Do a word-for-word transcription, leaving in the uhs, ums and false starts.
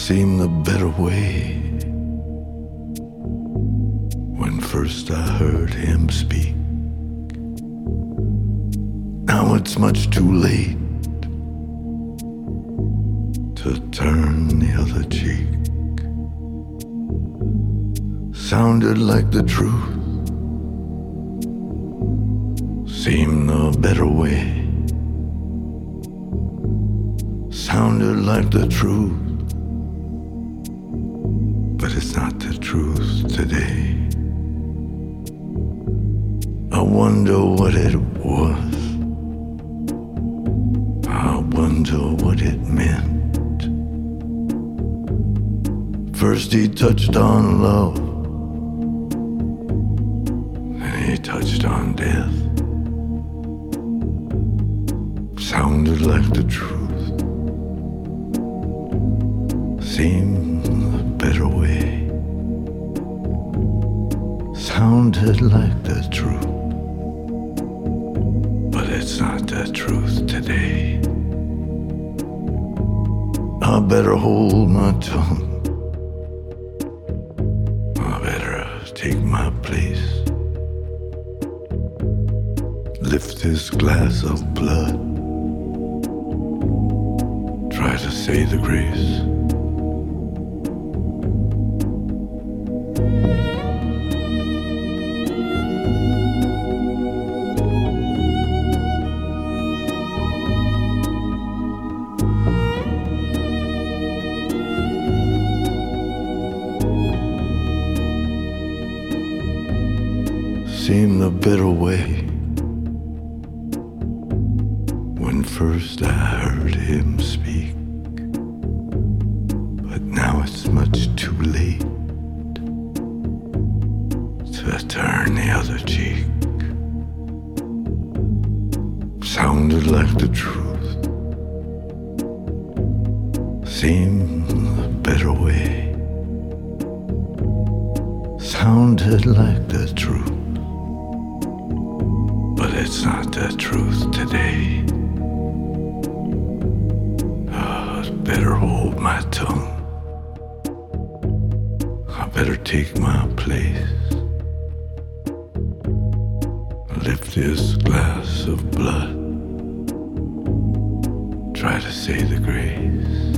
seemed the better way. When first I heard him speak, now it's much too late to turn the other cheek. Sounded like the truth, seemed the better way. Sounded like the truth, but it's not the truth today. I wonder what it was, I wonder what it meant. First he touched on love, then he touched on death. Sounded like the truth, seemed the better way. Sounded like the truth, but it's not the truth today. I better hold my tongue, I better take my place. Lift this glass of blood, try to say the grace. Seemed the better way. When first I heard him speak, but now it's much too late to turn the other cheek. Sounded like the truth, seemed the better way. Sounded like the truth, but it's not the truth today. I better hold my tongue, I better take my place. Lift this glass of blood, try to say the grace.